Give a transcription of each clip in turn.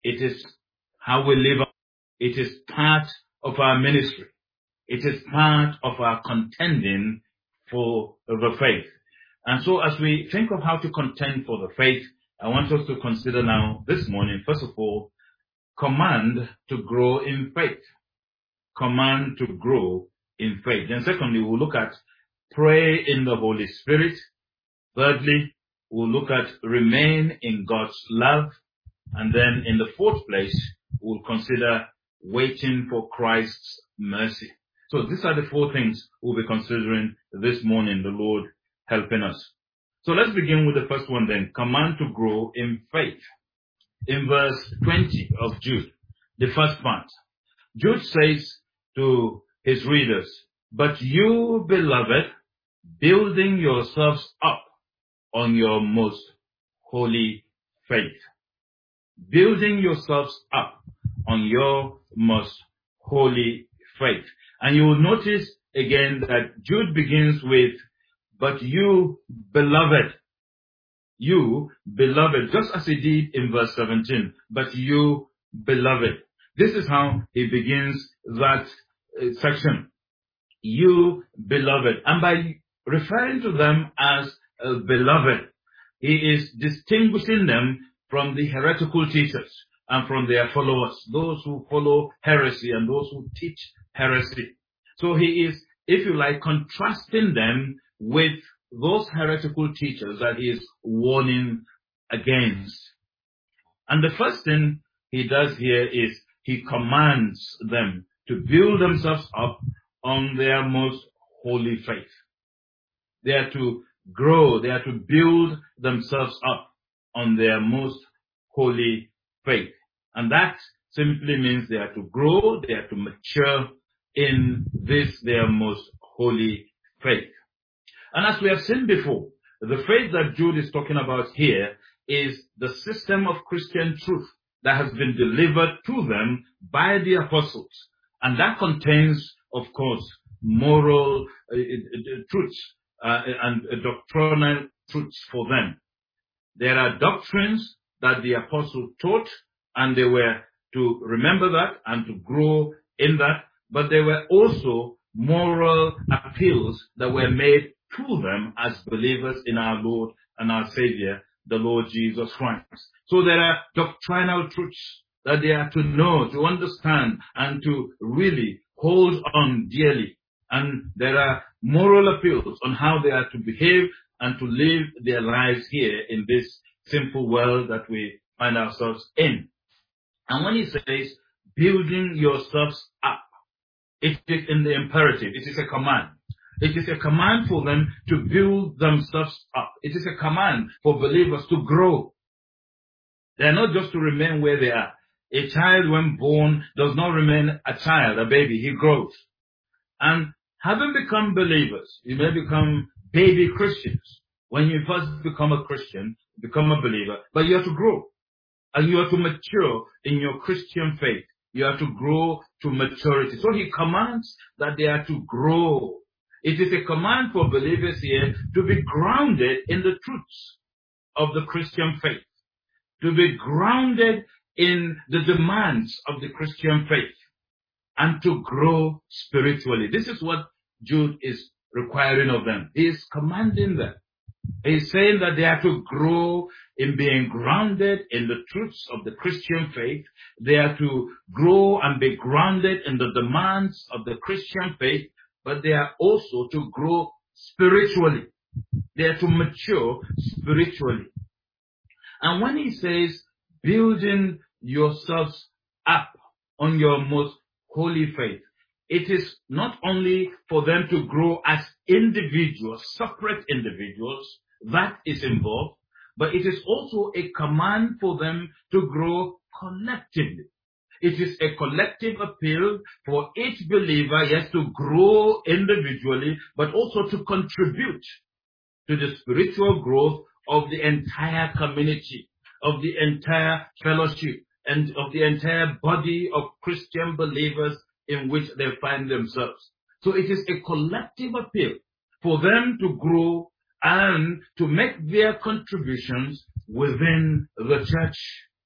It is how we live. It is part of our ministry. It is part of our contending for the faith. And so as we think of how to contend for the faith, I want us to consider now this morning, first of all, command to grow in faith. Command to grow in faith. And secondly, we'll look at pray in the Holy Spirit. Thirdly, we'll look at remain in God's love. And then in the fourth place, we'll consider waiting for Christ's mercy. So these are the four things we'll be considering this morning, the Lord helping us. So let's begin with the first one then, command to grow in faith. In verse 20 of Jude, the first part, Jude says to his readers, "But you, beloved, building yourselves up on your most holy faith." Building yourselves up on your most holy faith. And you will notice again that Jude begins with, "But you, beloved." You, beloved, just as he did in verse 17. "But you, beloved." This is how he begins that section. You, beloved. And by referring to them as beloved, he is distinguishing them from the heretical teachers and from their followers, those who follow heresy and those who teach heresy. So he is, if you like, contrasting them with those heretical teachers that he is warning against. And the first thing he does here is he commands them to build themselves up on their most holy faith. They are to grow, they are to build themselves up on their most holy faith. And that simply means they are to grow, they are to mature in this their most holy faith. And as we have seen before, the faith that Jude is talking about here is the system of Christian truth that has been delivered to them by the apostles. And that contains, of course, moral truths and doctrinal truths for them. There are doctrines that the apostle taught, and they were to remember that and to grow in that, but there were also moral appeals that were made to them as believers in our Lord and our Savior, the Lord Jesus Christ. So there are doctrinal truths that they are to know, to understand, and to really hold on dearly. And there are moral appeals on how they are to behave and to live their lives here in this simple world that we find ourselves in. And when he says, building yourselves up, it is in the imperative. It is a command. It is a command for them to build themselves up. It is a command for believers to grow. They are not just to remain where they are. A child, when born, does not remain a child, a baby. He grows. And having become believers, you may become baby Christians. When you first become a Christian, become a believer, but you have to grow. And you have to mature in your Christian faith. You have to grow to maturity. So he commands that they are to grow. It is a command for believers here to be grounded in the truths of the Christian faith, to be grounded in the demands of the Christian faith, and to grow spiritually. This is what Jude is requiring of them. He is commanding them. He is saying that they are to grow in being grounded in the truths of the Christian faith. They are to grow and be grounded in the demands of the Christian faith, but they are also to grow spiritually. They are to mature spiritually. And when he says, building yourselves up on your most holy faith, it is not only for them to grow as individuals, separate individuals, that is involved, but it is also a command for them to grow collectively. It is a collective appeal for each believer, yes, to grow individually, but also to contribute to the spiritual growth of the entire community, of the entire fellowship, and of the entire body of Christian believers in which they find themselves. So it is a collective appeal for them to grow and to make their contributions within the church.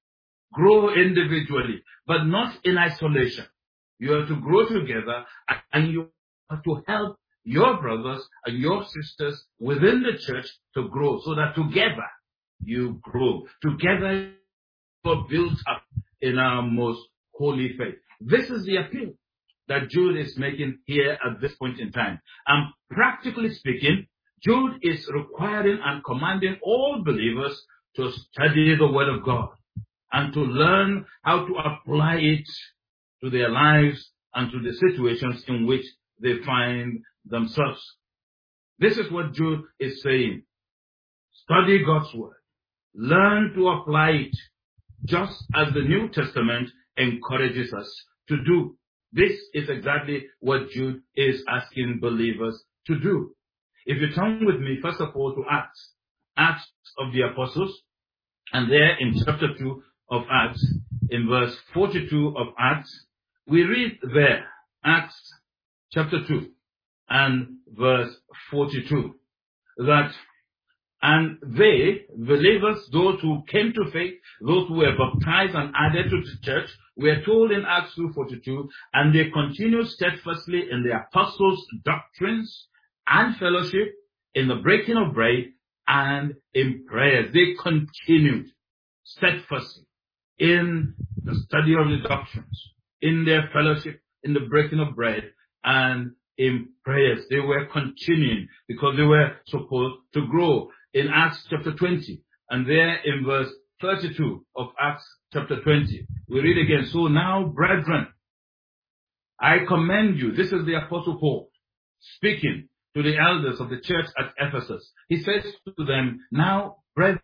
grow individually, but not in isolation. You are to grow together, and you are to help your brothers and your sisters within the church to grow, so that together you grow. Together you are built up in our most holy faith. This is the appeal that Jude is making here at this point in time. And practically speaking, Jude is requiring and commanding all believers to study the Word of God and to learn how to apply it to their lives and to the situations in which they find themselves. This is what Jude is saying. Study God's Word. Learn to apply it, just as the New Testament encourages us to do. This is exactly what Jude is asking believers to do. If you turn with me, first of all, to Acts of the Apostles, and there in chapter 2 of Acts, in verse 42 of Acts, we read there, Acts chapter 2 and verse 42, that, and they, believers, those who came to faith, those who were baptized and added to the church, were told in Acts 2:42, and they continued steadfastly in the apostles' doctrines and fellowship, in the breaking of bread, and in prayers. They continued steadfastly in the study of the doctrines, in their fellowship, in the breaking of bread, and in prayers. They were continuing because they were supposed to grow. In Acts chapter 20, and there in verse 32 of Acts chapter 20, we read again, so now, brethren, I commend you. This is the Apostle Paul speaking to the elders of the church at Ephesus. He says to them, now, brethren,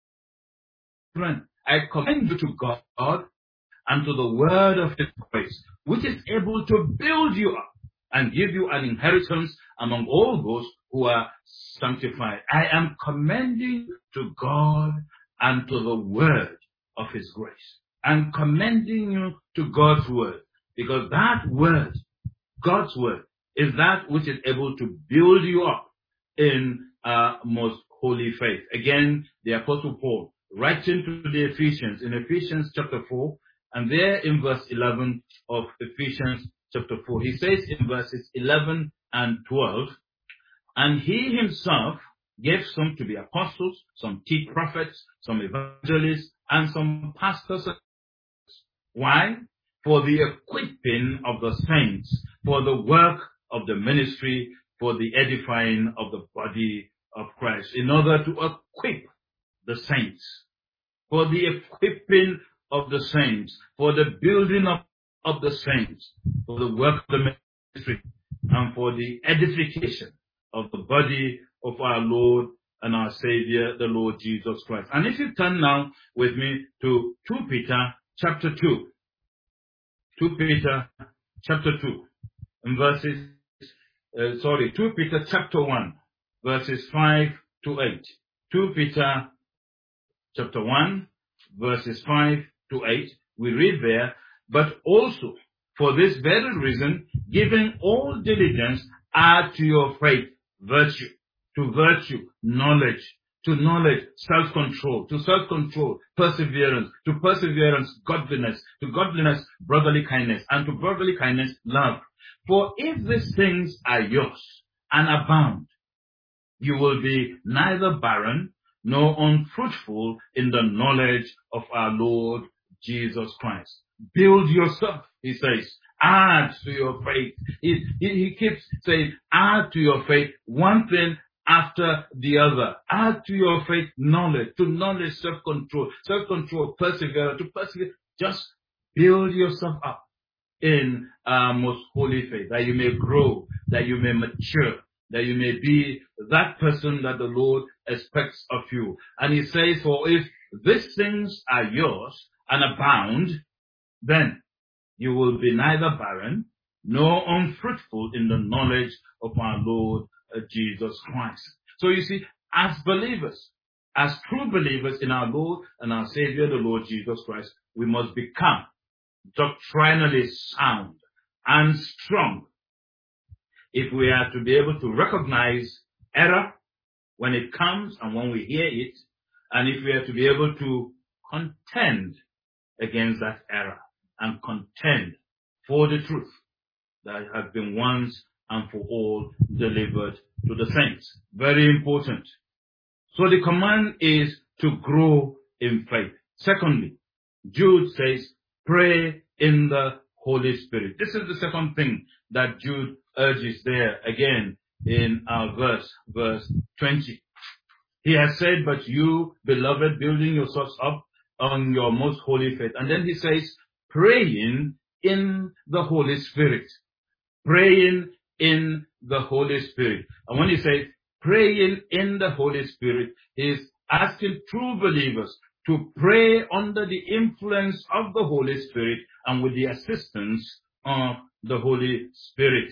I commend you to God and to the word of his grace, which is able to build you up and give you an inheritance among all those who are sanctified. I am commending you to God and to the word of his grace. I'm commending you to God's word, because that word, God's word, is that which is able to build you up in most holy faith. Again, the Apostle Paul, writing to the Ephesians, in Ephesians chapter 4, and there in verse 11 of Ephesians chapter 4, he says in verses 11 and 12, and he himself gave some to be apostles, some chief prophets, some evangelists, and some pastors. Why? For the equipping of the saints, for the work of the ministry, for the edifying of the body of Christ, in order to equip the saints, for the equipping of the saints, for the building up of the saints, for the work of the ministry, and for the edification of the body of our Lord and our Savior, the Lord Jesus Christ. And if you turn now with me to 2 Peter chapter 2, 2 Peter chapter 2, and verses, 2 Peter chapter 1, verses 5 to 8. 2 Peter chapter 1, verses 5 to 8, we read there, but also for this very reason, giving all diligence, add to your faith virtue, to virtue, knowledge, to knowledge, self-control, to self-control, perseverance, to perseverance, godliness, to godliness, brotherly kindness, and to brotherly kindness, love. For if these things are yours and abound, you will be neither barren nor unfruitful in the knowledge of our Lord Jesus Christ. Build yourself, he says. Add to your faith. He keeps saying, add to your faith one thing after the other. Add to your faith knowledge, to knowledge self-control, self-control, perseverance, to persevere. Just build yourself up in most holy faith, that you may grow, that you may mature, that you may be that person that the Lord expects of you. And he says, for if these things are yours and abound, then you will be neither barren nor unfruitful in the knowledge of our Lord Jesus Christ. So you see, as believers, as true believers in our Lord and our Savior, the Lord Jesus Christ, we must become doctrinally sound and strong if we are to be able to recognize error when it comes and when we hear it, and if we are to be able to contend against that error and contend for the truth that has been once and for all delivered to the saints. Very important. So the command is to grow in faith. Secondly, Jude says, pray in the Holy Spirit. This is the second thing that Jude urges there again in our verse 20. He has said, but you, beloved, building yourselves up on your most holy faith. And then he says, praying in the Holy Spirit. Praying in the Holy Spirit. And when he says praying in the Holy Spirit, he is asking true believers to pray under the influence of the Holy Spirit and with the assistance of the Holy Spirit.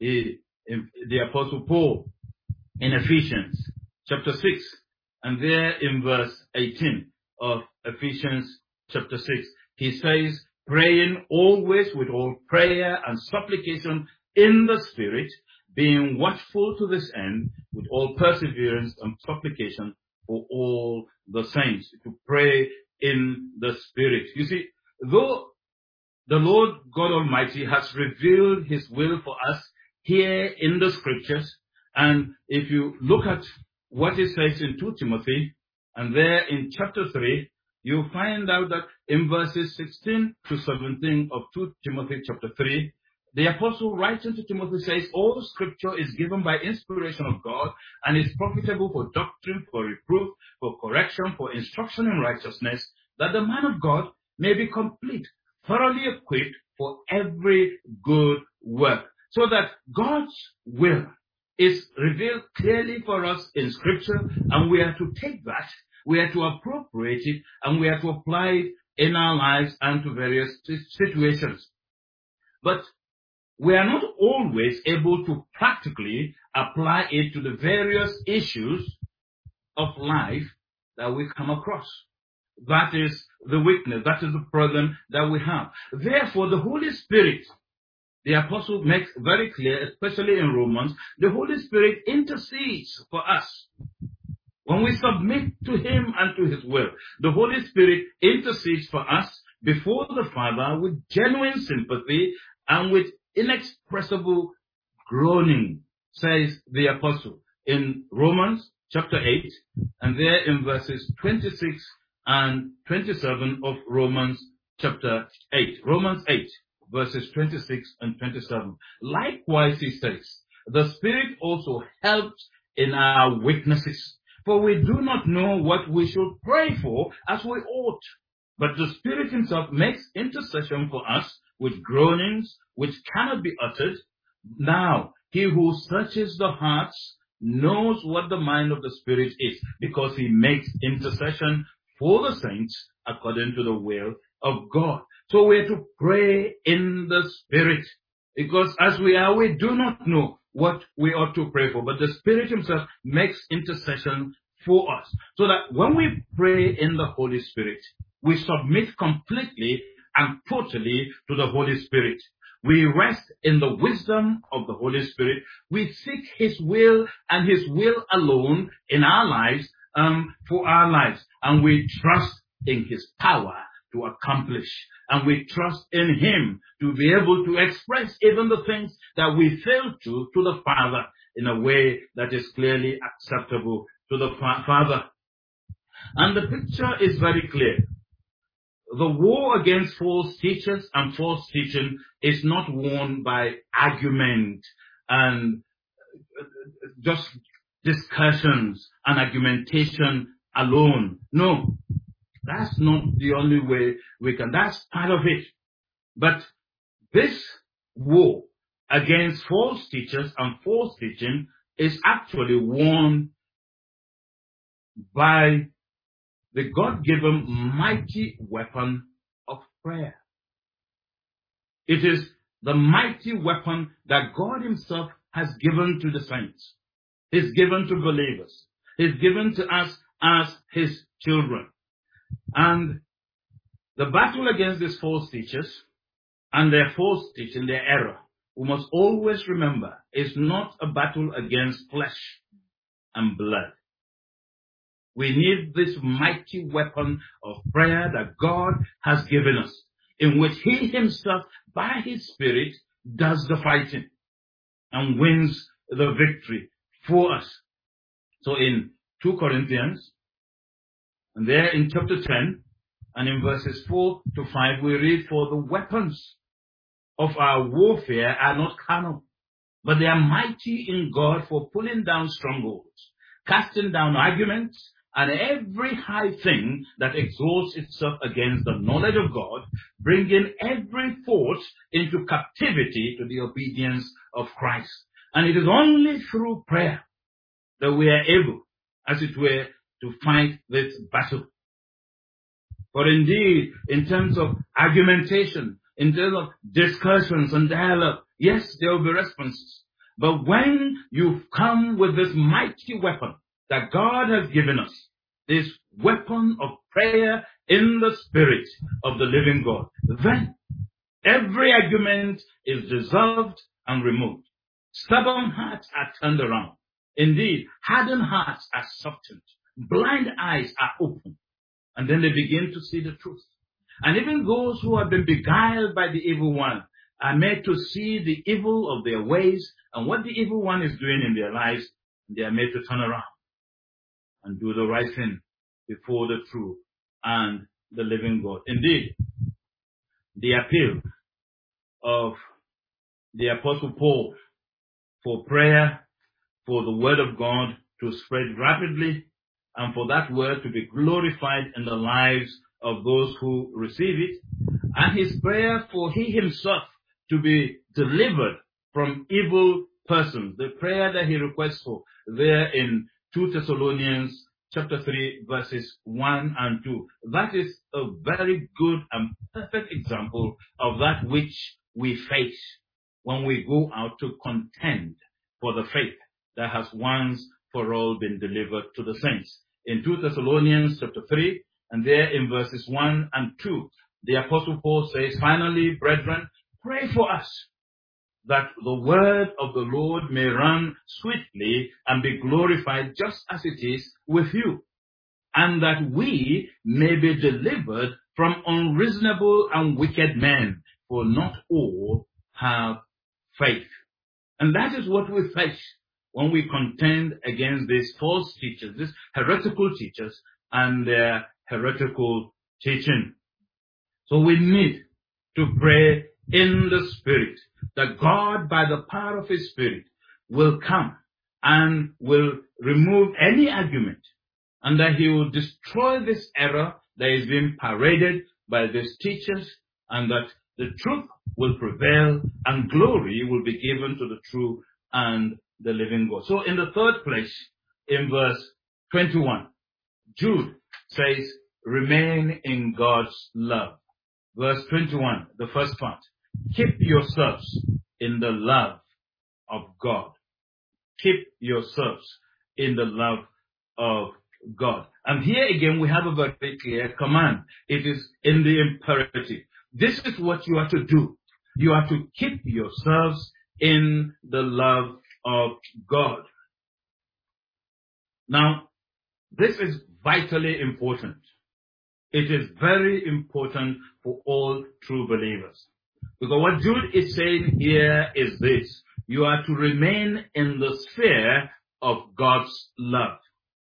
The Apostle Paul in Ephesians chapter 6, and there in verse 18 of Ephesians chapter 6, he says, praying always with all prayer and supplication in the Spirit, being watchful to this end with all perseverance and supplication for all the saints. To pray in the Spirit. You see, though the Lord God Almighty has revealed His will for us here in the Scriptures, and if you look at what it says in 2 Timothy, and there in chapter 3, you'll find out that in verses 16 to 17 of 2 Timothy chapter 3, the apostle writing to Timothy says, all Scripture is given by inspiration of God and is profitable for doctrine, for reproof, for correction, for instruction in righteousness, that the man of God may be complete, thoroughly equipped for every good work. So that God's will is revealed clearly for us in Scripture, and we are to take that, we are to appropriate it, and we are to apply it in our lives and to various situations. But we are not always able to practically apply it to the various issues of life that we come across. That is the weakness, that is the problem that we have. Therefore, the Holy Spirit, the apostle makes very clear, especially in Romans, the Holy Spirit intercedes for us. When we submit to Him and to His will, the Holy Spirit intercedes for us before the Father with genuine sympathy and with inexpressible groaning, says the apostle in Romans chapter 8, and there in verses 26 and 27 of Romans chapter 8. Romans 8, verses 26 and 27. Likewise, he says, the Spirit also helps in our weaknesses, for we do not know what we should pray for as we ought. But the Spirit Himself makes intercession for us with groanings which cannot be uttered. Now, He who searches the hearts knows what the mind of the Spirit is, because He makes intercession for the saints according to the will of God. So we are to pray in the Spirit, because as we are, we do not know what we ought to pray for, but the Spirit Himself makes intercession for us. So that when we pray in the Holy Spirit, we submit completely and totally to the Holy Spirit. We rest in the wisdom of the Holy Spirit. We seek His will and His will alone in our lives, for our lives. And we trust in His power to accomplish. And we trust in Him to be able to express even the things that we fail to the Father in a way that is clearly acceptable to the Father. And the picture is very clear. The war against false teachers and false teaching is not won by argument and just discussions and argumentation alone. No, that's not the only way we can. That's part of it. But this war against false teachers and false teaching is actually won by the God-given mighty weapon of prayer. It is the mighty weapon that God Himself has given to the saints. He's given to believers. He's given to us as His children. And the battle against these false teachers and their false teaching, their error, we must always remember, is not a battle against flesh and blood. We need this mighty weapon of prayer that God has given us, in which He Himself, by His Spirit, does the fighting and wins the victory for us. So in 2 Corinthians, and there in chapter 10, and in verses 4 to 5, we read, "For the weapons of our warfare are not carnal, but they are mighty in God for pulling down strongholds, casting down arguments, and every high thing that exalts itself against the knowledge of God, bringing every thought into captivity to the obedience of Christ." And it is only through prayer that we are able, as it were, to fight this battle. For indeed, in terms of argumentation, in terms of discussions and dialogue, yes, there will be responses. But when you come with this mighty weapon that God has given us, this weapon of prayer in the Spirit of the living God, then every argument is dissolved and removed. Stubborn hearts are turned around. Indeed, hardened hearts are softened. Blind eyes are opened. And then they begin to see the truth. And even those who have been beguiled by the evil one are made to see the evil of their ways and what the evil one is doing in their lives. They are made to turn around and do the right thing before the true and the living God. Indeed, the appeal of the Apostle Paul for prayer, for the word of God to spread rapidly, and for that word to be glorified in the lives of those who receive it, and his prayer for he himself to be delivered from evil persons, the prayer that he requests for there in 2 Thessalonians chapter 3 verses 1 and 2. That is a very good and perfect example of that which we face when we go out to contend for the faith that has once for all been delivered to the saints. In 2 Thessalonians chapter 3, and there in verses 1 and 2, the Apostle Paul says, "Finally, brethren, pray for us, that the word of the Lord may run swiftly and be glorified just as it is with you, and that we may be delivered from unreasonable and wicked men, for not all have faith." And that is what we face when we contend against these false teachers, these heretical teachers, and their heretical teaching. So we need to pray in the Spirit, that God, by the power of His Spirit, will come and will remove any argument, and that He will destroy this error that is being paraded by these teachers, and that the truth will prevail and glory will be given to the true and the living God. So in the third place, in verse 21, Jude says, "Remain in God's love." Verse 21, the first part, "Keep yourselves in the love of God." Keep yourselves in the love of God. And here again we have a very clear command. It is in the imperative. This is what you are to do. You are to keep yourselves in the love of God. Now, this is vitally important. It is very important for all true believers. Because what Jude is saying here is this: you are to remain in the sphere of God's love.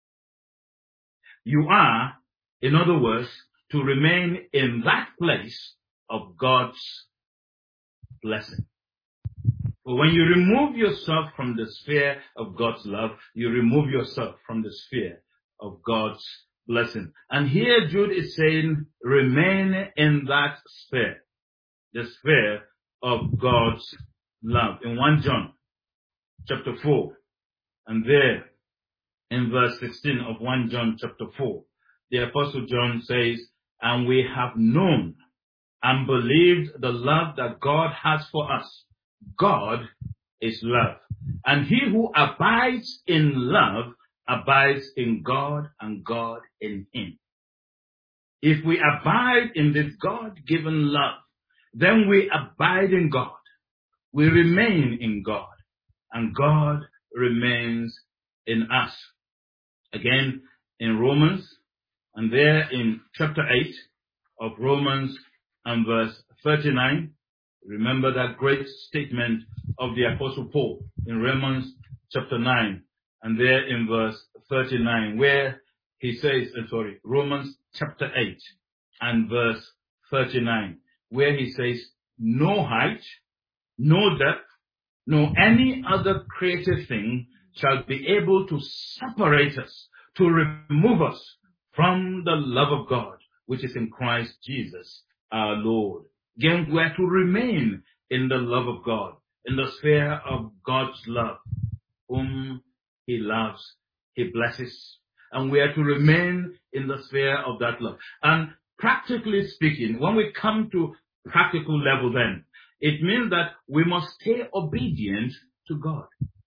You are, in other words, to remain in that place of God's blessing. But when you remove yourself from the sphere of God's love, you remove yourself from the sphere of God's blessing. And here Jude is saying, remain in that sphere, the sphere of God's love. In 1 John chapter 4, and there in verse 16 of 1 John chapter 4, the Apostle John says, "And we have known and believed the love that God has for us. God is love. And he who abides in love abides in God, and God in him." If we abide in this God-given love, then we abide in God. We remain in God, and God remains in us. Again, in Romans, and there in chapter 8 of Romans and verse 39. Remember that great statement of the Apostle Paul in Romans chapter 9 and there in verse 39 where he says, Romans chapter 8 and verse 39, where he says, no height, no depth, no any other created thing shall be able to separate us, to remove us from the love of God, which is in Christ Jesus our Lord. Again, we are to remain in the love of God, in the sphere of God's love, whom he loves, he blesses, and we are to remain in the sphere of that love. And practically speaking, when we come to practical level then, it means that we must stay obedient to God.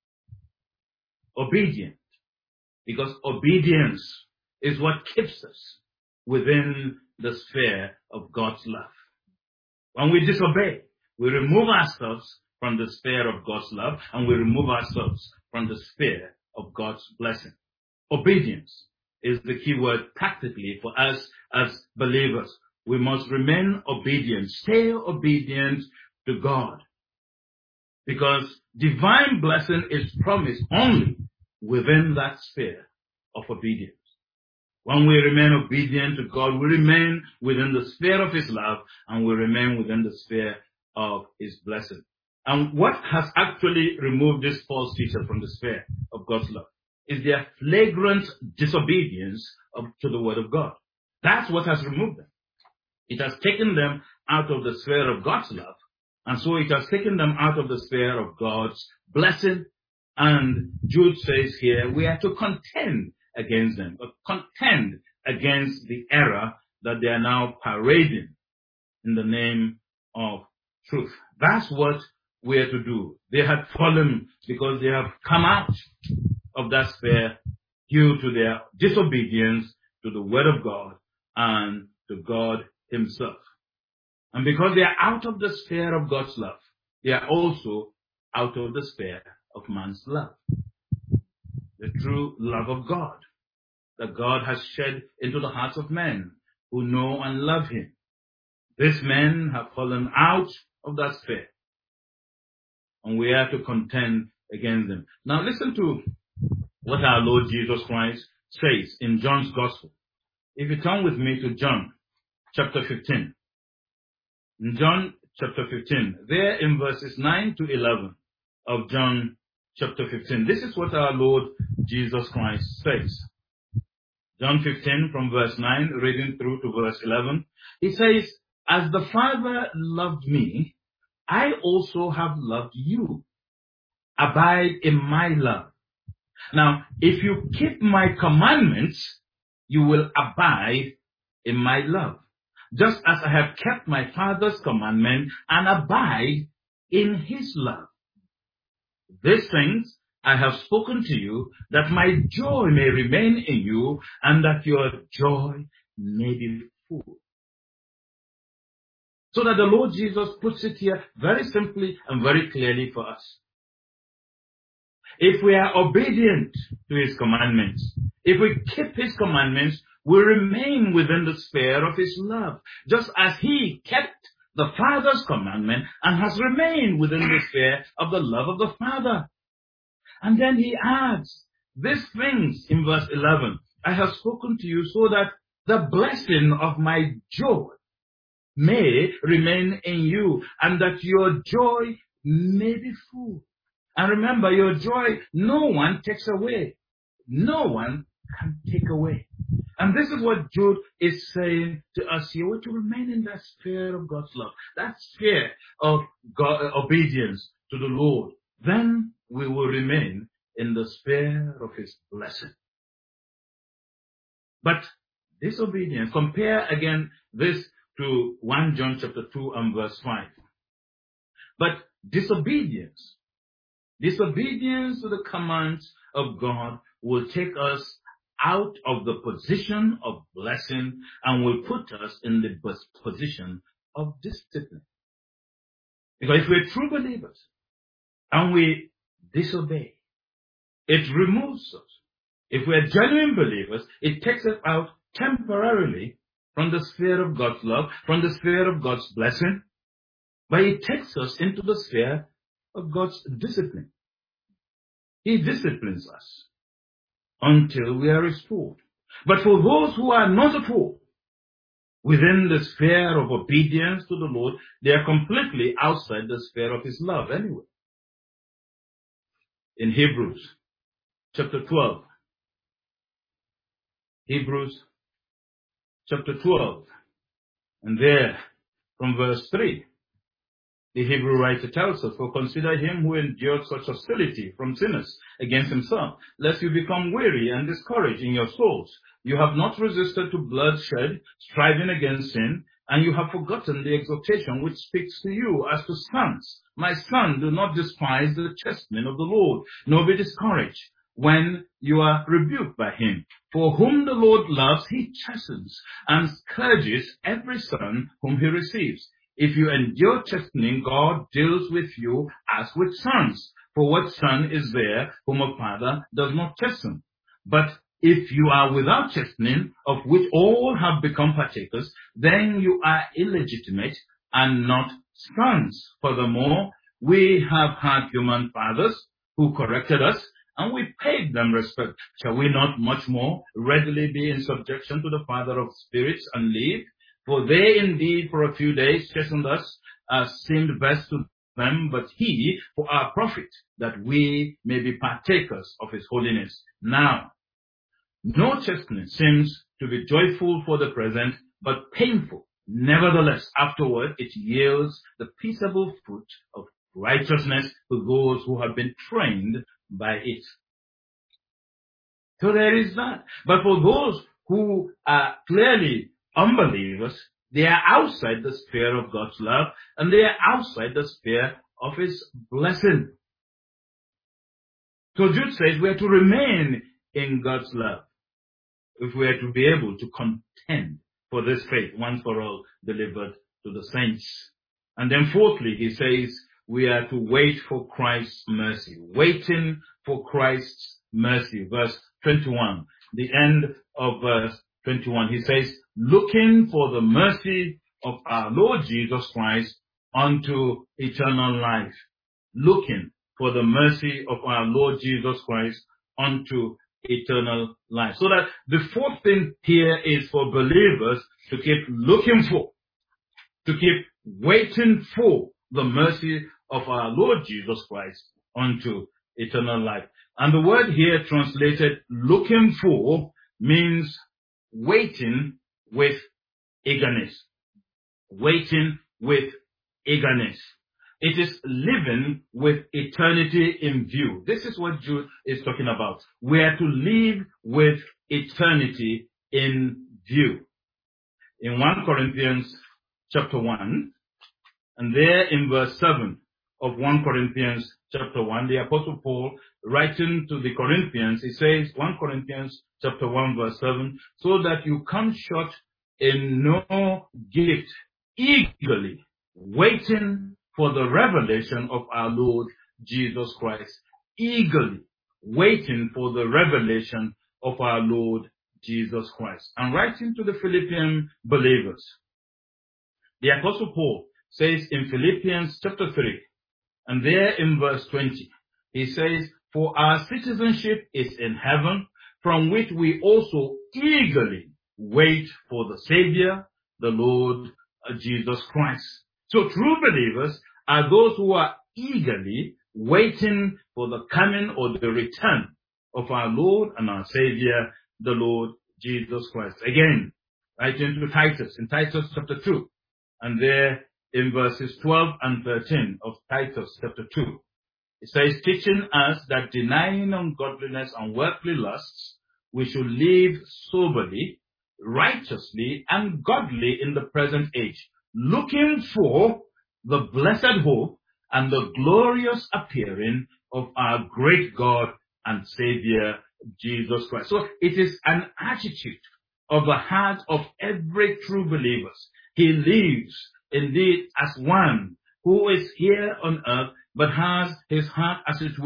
Obedient. Because obedience is what keeps us within the sphere of God's love. When we disobey, we remove ourselves from the sphere of God's love, and we remove ourselves from the sphere of God's blessing. Obedience is the key word practically for us as believers. We must remain obedient, stay obedient to God, because divine blessing is promised only within that sphere of obedience. When we remain obedient to God, we remain within the sphere of his love, and we remain within the sphere of his blessing. And what has actually removed this false teacher from the sphere of God's love is their flagrant disobedience to the word of God. That's what has removed them. It has taken them out of the sphere of God's love, and so it has taken them out of the sphere of God's blessing. And Jude says here, we are to contend against them, but contend against the error that they are now parading in the name of truth. That's what we are to do. They had fallen because they have come out of that sphere due to their disobedience to the word of God and to God himself. And because they are out of the sphere of God's love, they are also out of the sphere of man's love. The true love of God that God has shed into the hearts of men who know and love him. These men have fallen out of that sphere, and we are to contend against them. Now listen to what our Lord Jesus Christ says in John's Gospel. If you turn with me to John chapter 15. In John chapter 15, there in verses 9 to 11 of John chapter 15, this is what our Lord Jesus Christ says. John 15 from verse 9, reading through to verse 11. He says, as the Father loved me, I also have loved you. Abide in my love. Now, if you keep my commandments, you will abide in my love, just as I have kept my Father's commandment and abide in his love. These things I have spoken to you, that my joy may remain in you, and that your joy may be full. So that the Lord Jesus puts it here very simply and very clearly for us. If we are obedient to his commandments, if we keep his commandments, we remain within the sphere of his love, just as he kept the Father's commandment and has remained within the sphere of the love of the Father. And then he adds these things in verse 11. I have spoken to you so that the blessing of my joy may remain in you, and that your joy may be full. And remember, your joy, no one takes away. No one can take away. And this is what Jude is saying to us here. We're to remain in that sphere of God's love, that sphere of God, obedience to the Lord. Then we will remain in the sphere of his blessing. But disobedience, compare again this to 1 John chapter 2 and verse 5. But disobedience to the commands of God will take us out of the position of blessing and will put us in the position of discipline. Because if we're true believers and we disobey, it removes us. If we are genuine believers, it takes us out temporarily from the sphere of God's love, from the sphere of God's blessing, but it takes us into the sphere of God's discipline. He disciplines us until we are restored. But for those who are not at all within the sphere of obedience to the Lord, they are completely outside the sphere of His love anyway. In Hebrews chapter 12, Hebrews chapter 12, and there from verse 3, the Hebrew writer tells us, "For consider him who endured such hostility from sinners against himself, lest you become weary and discouraged in your souls. You have not resisted to bloodshed, striving against sin, and you have forgotten the exhortation which speaks to you as to sons. My son, do not despise the chastening of the Lord, nor be discouraged when you are rebuked by him. For whom the Lord loves, he chastens and scourges every son whom he receives. If you endure chastening, God deals with you as with sons. For what son is there whom a father does not chasten? But if you are without chastening, of which all have become partakers, then you are illegitimate and not sons. Furthermore, we have had human fathers who corrected us, and we paid them respect. Shall we not much more readily be in subjection to the Father of spirits and live? For they indeed for a few days chastened us as seemed best to them, but he for our profit, that we may be partakers of his holiness. Now, no chastening seems to be joyful for the present, but painful. Nevertheless, afterward it yields the peaceable fruit of righteousness to those who have been trained by it." So there is that. But for those who are clearly unbelievers, they are outside the sphere of God's love, and they are outside the sphere of his blessing. So Jude says we are to remain in God's love if we are to be able to contend for this faith once for all delivered to the saints. And then fourthly, he says we are to wait for Christ's mercy. Waiting for Christ's mercy. Verse 21, the end of verse 21, he says, "Looking for the mercy of our Lord Jesus Christ unto eternal life." Looking for the mercy of our Lord Jesus Christ unto eternal life. So that the fourth thing here is for believers to keep looking for, to keep waiting for the mercy of our Lord Jesus Christ unto eternal life. And the word here translated looking for means waiting with eagerness. Waiting with eagerness. It is living with eternity in view. This is what Jude is talking about. We are to live with eternity in view. In 1 Corinthians chapter 1, and there in verse 7 of 1 Corinthians chapter 1, the Apostle Paul, writing to the Corinthians, he says, 1 Corinthians chapter 1 verse 7, "So that you come short in no gift, eagerly waiting for the revelation of our Lord Jesus Christ." Eagerly waiting for the revelation of our Lord Jesus Christ. And writing to the Philippian believers, the Apostle Paul says in Philippians chapter 3, and there in verse 20, he says, "For our citizenship is in heaven, from which we also eagerly wait for the Savior, the Lord Jesus Christ." So true believers are those who are eagerly waiting for the coming or the return of our Lord and our Savior, the Lord Jesus Christ. Again, writing to Titus, in Titus chapter 2, and there in verses 12 and 13 of Titus chapter 2, it says, "Teaching us that denying ungodliness and worldly lusts, we should live soberly, righteously, and godly in the present age, looking for the blessed hope and the glorious appearing of our great God and Savior, Jesus Christ." So it is an attitude of the heart of every true believer. He lives indeed as one who is here on earth, but has his heart, as it were,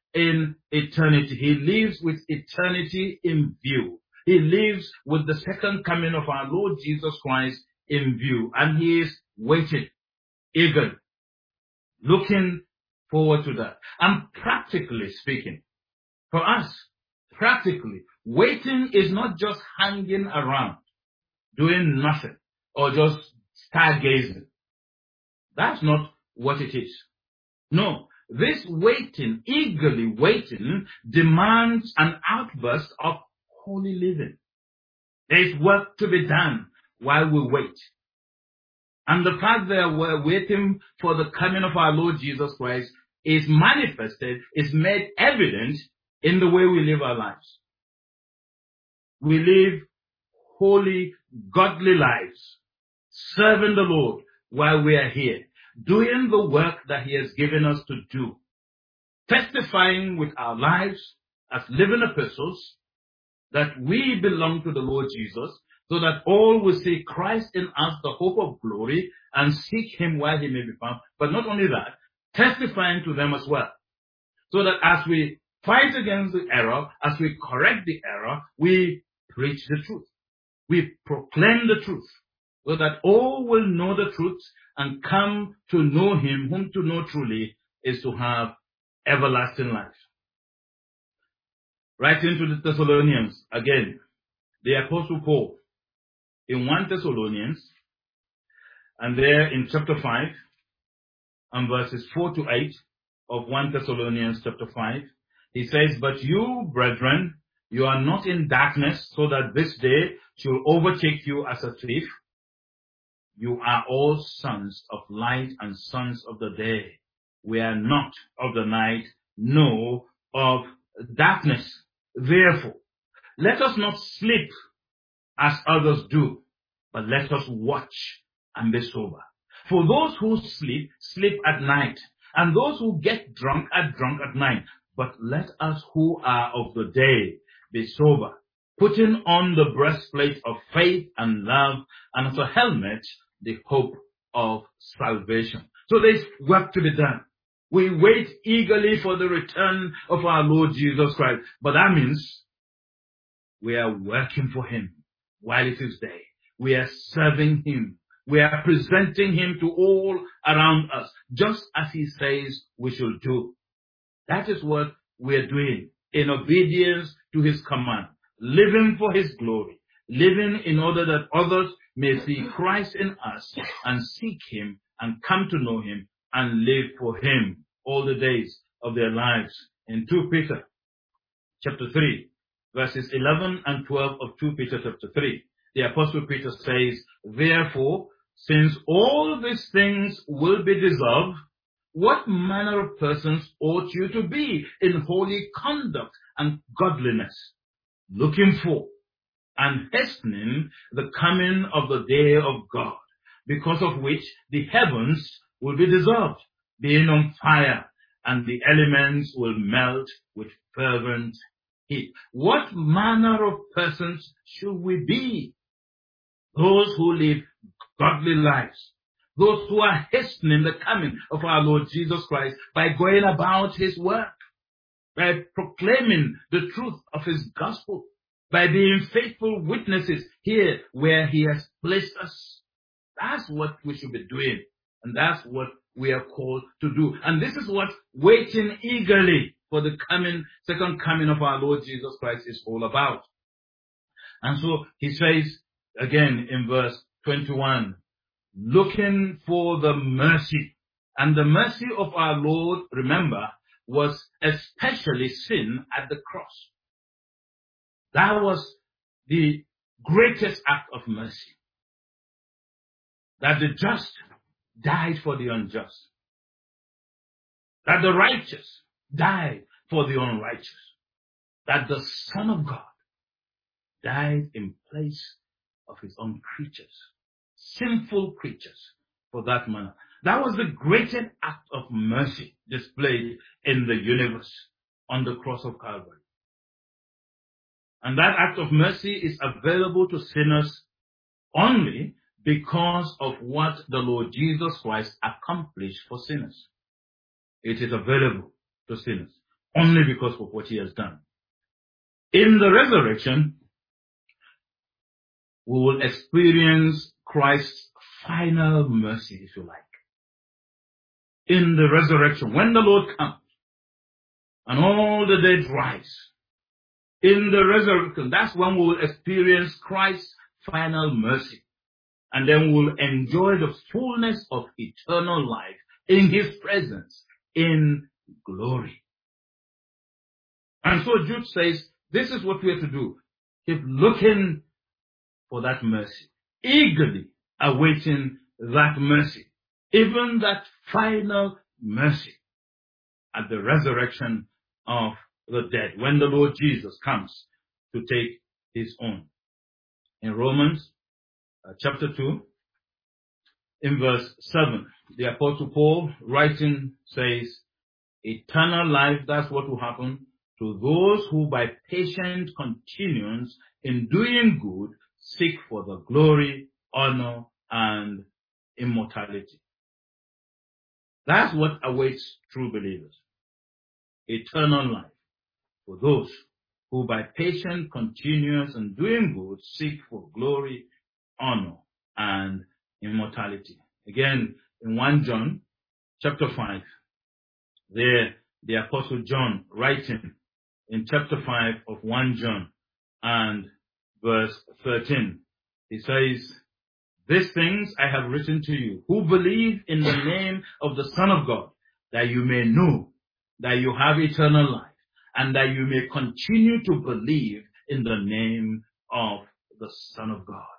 in eternity. He lives with eternity in view. He lives with the second coming of our Lord Jesus Christ in view. And he is waiting, eager, looking forward to that. And practically speaking, for us, practically, waiting is not just hanging around, doing nothing, or just stargazing. That's not what it is. No, this waiting, eagerly waiting, demands an outburst of holy living. There is work to be done while we wait. And the fact that we're waiting for the coming of our Lord Jesus Christ is manifested, is made evident in the way we live our lives. We live holy, godly lives, serving the Lord while we are here, doing the work that he has given us to do, testifying with our lives as living epistles that we belong to the Lord Jesus, so that all will see Christ in us, the hope of glory, and seek him while he may be found. But not only that, testifying to them as well, so that as we fight against the error, as we correct the error, we preach the truth. We proclaim the truth, so that all will know the truth and come to know him, whom to know truly is to have everlasting life. Writing to the Thessalonians, again, the Apostle Paul, in 1 Thessalonians, and there in chapter 5, and verses 4 to 8 of 1 Thessalonians chapter 5, he says, "But you, brethren, you are not in darkness, so that this day should overtake you as a thief. You are all sons of light and sons of the day. We are not of the night, no, of darkness. Therefore, let us not sleep as others do, but let us watch and be sober. For those who sleep, sleep at night, and those who get drunk are drunk at night. But let us who are of the day be sober, putting on the breastplate of faith and love, and as a helmet, the hope of salvation." So there's work to be done. We wait eagerly for the return of our Lord Jesus Christ. But that means we are working for him while it is day. We are serving him. We are presenting him to all around us, just as he says we should do. That is what we are doing in obedience to his command, living for his glory, living in order that others may see Christ in us and seek him and come to know him and live for him all the days of their lives. In 2 Peter chapter 3, verses 11 and 12 of 2 Peter chapter 3, the Apostle Peter says, "Therefore, since all these things will be dissolved, what manner of persons ought you to be in holy conduct and godliness, looking for and hastening the coming of the day of God, because of which the heavens will be dissolved, being on fire, and the elements will melt with fervent heat." What manner of persons should we be? Those who live godly lives. Those who are hastening the coming of our Lord Jesus Christ by going about his work, by proclaiming the truth of his gospel, by being faithful witnesses here where he has placed us. That's what we should be doing. And that's what we are called to do. And this is what waiting eagerly for the second coming of our Lord Jesus Christ is all about. And so he says again in verse 21, looking for the mercy. And the mercy of our Lord, remember, was especially sin at the cross. That was the greatest act of mercy. That the just died for the unjust. That the righteous died for the unrighteous. That the Son of God died in place of his own creatures. Sinful creatures, for that matter. That was the greatest act of mercy displayed in the universe on the cross of Calvary. And that act of mercy is available to sinners only because of what the Lord Jesus Christ accomplished for sinners. It is available to sinners only because of what he has done. In the resurrection, we will experience Christ's final mercy, if you like. In the resurrection, when the Lord comes and all the dead rise, in the resurrection, that's when we will experience Christ's final mercy. And then we'll enjoy the fullness of eternal life in his presence, in glory. And so Jude says, this is what we have to do. Keep looking for that mercy, eagerly awaiting that mercy, even that final mercy at the resurrection of the dead, when the Lord Jesus comes to take his own. In Romans chapter 2, in verse 7, the Apostle Paul writing says, eternal life, that's what will happen to those who by patient continuance in doing good seek for the glory, honor, and immortality. That's what awaits true believers. Eternal life for those who by patient continuance in doing good seek for glory, honor, and immortality. Again, in 1 John chapter 5, there the Apostle John writing in chapter 5 of 1 John and verse 13, he says, these things I have written to you, who believe in the name of the Son of God, that you may know that you have eternal life, and that you may continue to believe in the name of the Son of God.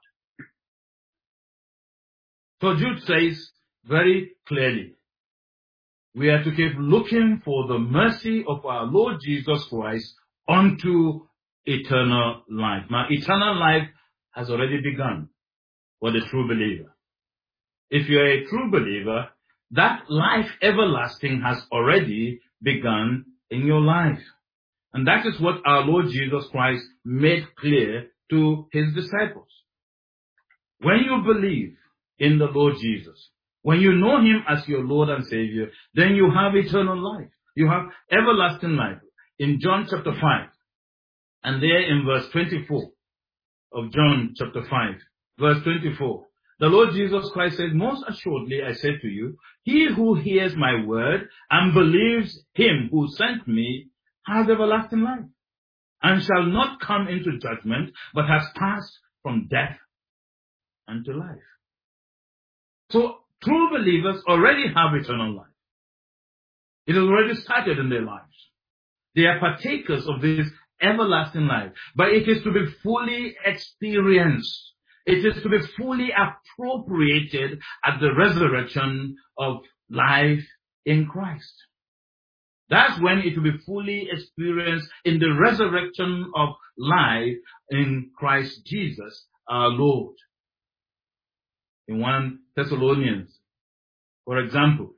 So Jude says very clearly, we are to keep looking for the mercy of our Lord Jesus Christ unto eternal life. Now, eternal life has already begun for the true believer. If you're a true believer, that life everlasting has already begun in your life. And that is what our Lord Jesus Christ made clear to his disciples. When you believe in the Lord Jesus, when you know him as your Lord and Savior, then you have eternal life. You have everlasting life. In John chapter 5, and there in verse 24 of John chapter 5, verse 24, the Lord Jesus Christ said, most assuredly I say to you, he who hears my word and believes him who sent me has everlasting life, and shall not come into judgment, but has passed from death unto life. So true believers already have eternal life. It has already started in their lives. They are partakers of this everlasting life, but it is to be fully experienced. It is to be fully appropriated at the resurrection of life in Christ. That's when it will be fully experienced in the resurrection of life in Christ Jesus, our Lord. In 1 Thessalonians, for example,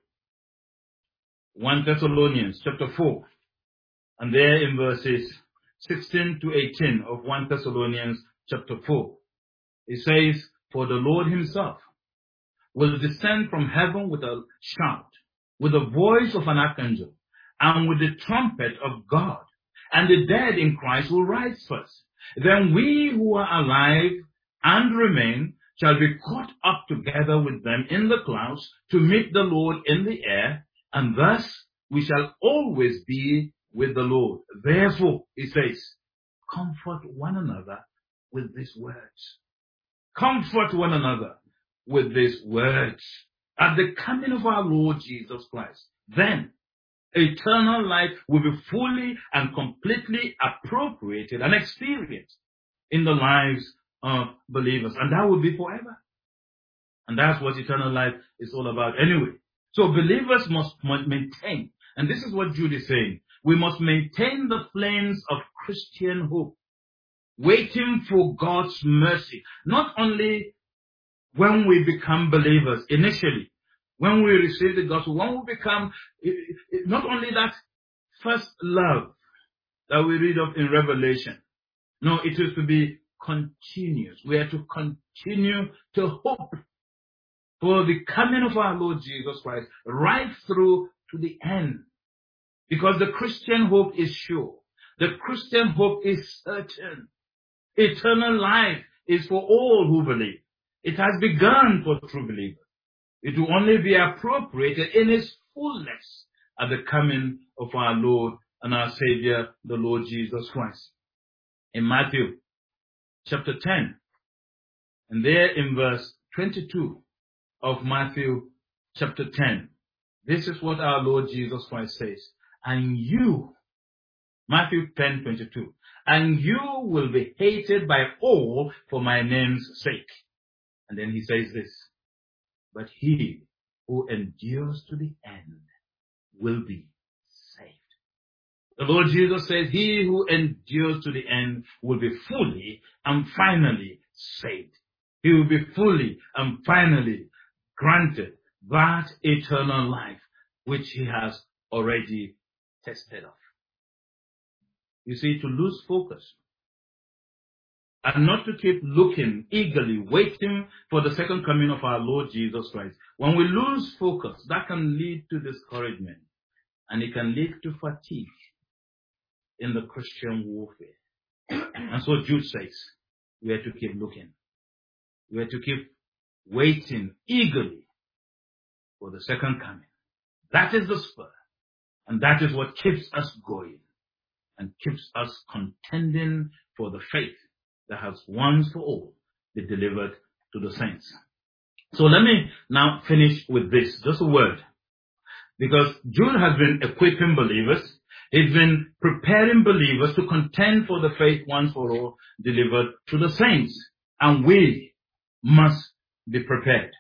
1 Thessalonians chapter 4, and there in verses 16 to 18 of 1 Thessalonians chapter 4, it says, for the Lord himself will descend from heaven with a shout, with the voice of an archangel, and with the trumpet of God, and the dead in Christ will rise first. Then we who are alive and remain shall be caught up together with them in the clouds to meet the Lord in the air, and thus we shall always be with the Lord. Therefore, he says, comfort one another with these words. Comfort one another with these words. At the coming of our Lord Jesus Christ, then eternal life will be fully and completely appropriated and experienced in the lives of believers. And that will be forever. And that's what eternal life is all about anyway. So believers must maintain, and this is what Jude is saying, we must maintain the flames of Christian hope, waiting for God's mercy, not only when we become believers initially, when we receive the gospel, when we become, not only that first love that we read of in Revelation. No, it is to be continuous. We are to continue to hope for the coming of our Lord Jesus Christ right through to the end. Because the Christian hope is sure. The Christian hope is certain. Eternal life is for all who believe. It has begun for true believers. It will only be appropriated in its fullness at the coming of our Lord and our Savior, the Lord Jesus Christ. In Matthew chapter 10, and there in verse 22 of Matthew chapter 10, this is what our Lord Jesus Christ says. And you, Matthew 10:22, and you will be hated by all for my name's sake. And then he says this, but he who endures to the end will be saved. The Lord Jesus says, he who endures to the end will be fully and finally saved. He will be fully and finally granted that eternal life which he has already tested of. You see, to lose focus and not to keep looking eagerly, waiting for the second coming of our Lord Jesus Christ. When we lose focus, that can lead to discouragement and it can lead to fatigue in the Christian warfare. And so Jude says, we are to keep looking. We are to keep waiting eagerly for the second coming. That is the spur. And that is what keeps us going and keeps us contending for the faith that has once for all been delivered to the saints. So let me now finish with this, just a word. Because Jude has been equipping believers. He's been preparing believers to contend for the faith once for all delivered to the saints. And we must be prepared.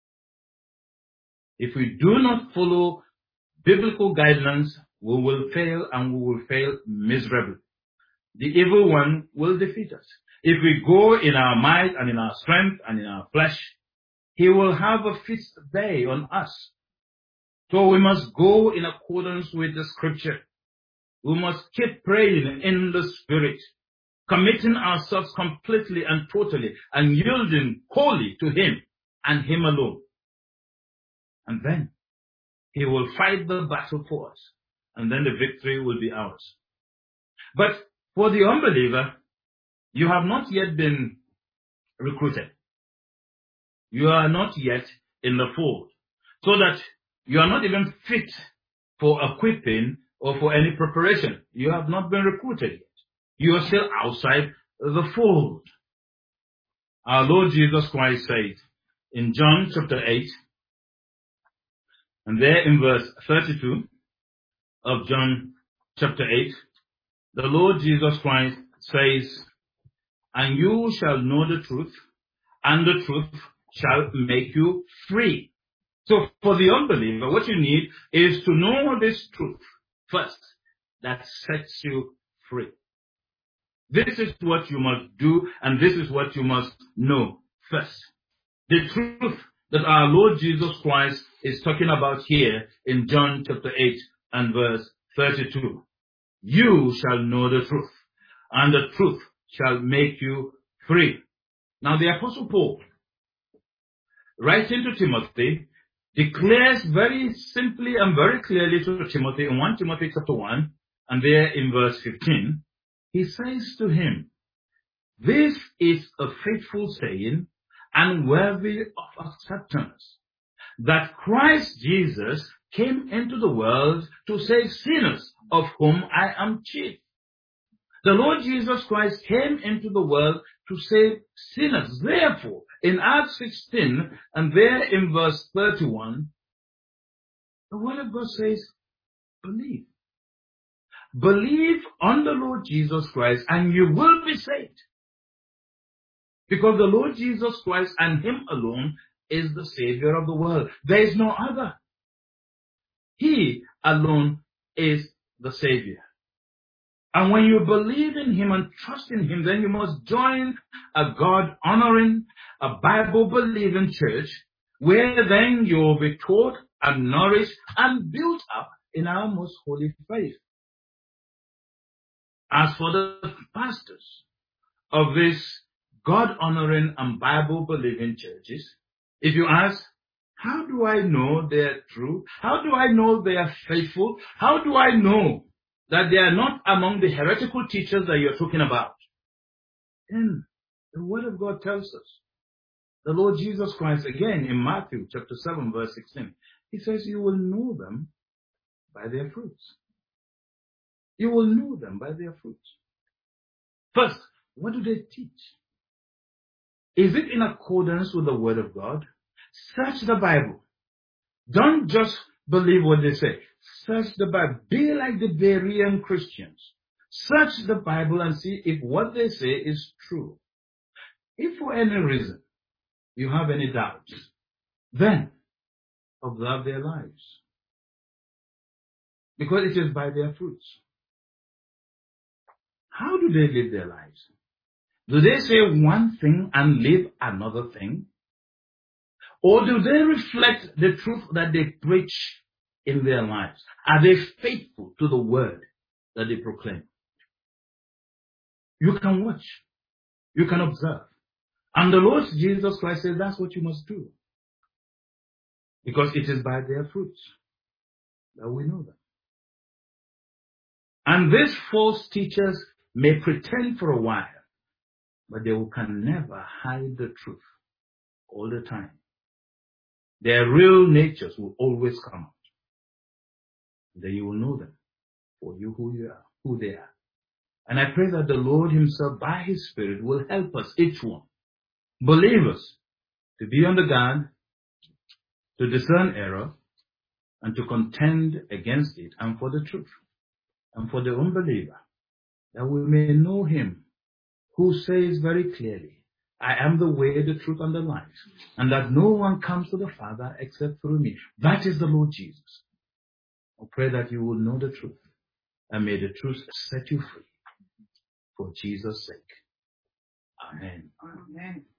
If we do not follow biblical guidelines, we will fail and we will fail miserably. The evil one will defeat us. If we go in our might and in our strength and in our flesh, he will have a feast day on us. So we must go in accordance with the scripture. We must keep praying in the Spirit, committing ourselves completely and totally and yielding wholly to him and him alone. And then he will fight the battle for us. And then the victory will be ours. But for the unbeliever, you have not yet been recruited. You are not yet in the fold. So that you are not even fit for equipping or for any preparation. You have not been recruited yet. You are still outside the fold. Our Lord Jesus Christ said in John chapter 8, and there in verse 32 of John chapter 8, the Lord Jesus Christ says, and you shall know the truth, and the truth shall make you free. So for the unbeliever, what you need is to know this truth first that sets you free. This is what you must do, and this is what you must know first. The truth that our Lord Jesus Christ is talking about here in John chapter 8 and verse 32. You shall know the truth, and the truth shall make you free. Now the Apostle Paul, writing to Timothy, declares very simply and very clearly to Timothy in 1 Timothy chapter 1, and there in verse 15, he says to him, this is a faithful saying and worthy of acceptance, that Christ Jesus came into the world to save sinners, of whom I am chief. The Lord Jesus Christ came into the world to save sinners. Therefore, in Acts 16, and there in verse 31, the word of God says, believe. Believe on the Lord Jesus Christ and you will be saved. Because the Lord Jesus Christ and him alone is the Savior of the world. There is no other. He alone is the Savior. And when you believe in him and trust in him, then you must join a God-honoring, a Bible-believing church, where then you will be taught and nourished and built up in our most holy faith. As for the pastors of these God-honoring and Bible-believing churches, if you ask, How do I know they are true? How do I know they are faithful? How do I know that they are not among the heretical teachers that you're talking about? And the Word of God tells us. The Lord Jesus Christ, again, in Matthew chapter 7, verse 16, he says, you will know them by their fruits. You will know them by their fruits. First, what do they teach? Is it in accordance with the Word of God? Search the Bible. Don't just believe what they say. Search the Bible. Be like the Berean Christians. Search the Bible and see if what they say is true. If for any reason you have any doubts, then observe their lives. Because it is by their fruits. How do they live their lives? Do they say one thing and live another thing? Or do they reflect the truth that they preach in their lives? Are they faithful to the word that they proclaim? You can watch. You can observe. And the Lord Jesus Christ says that's what you must do. Because it is by their fruits that we know them. And these false teachers may pretend for a while, but they can never hide the truth all the time. Their real natures will always come out. Then you will know them for you who they are. And I pray that the Lord himself, by his Spirit, will help us, each one, believers, to be on the guard, to discern error, and to contend against it, and for the truth, and for the unbeliever, that we may know him who says very clearly, I am the way, the truth, and the life, and that no one comes to the Father except through me. That is the Lord Jesus. I pray that you will know the truth, and may the truth set you free for Jesus' sake. Amen. Amen.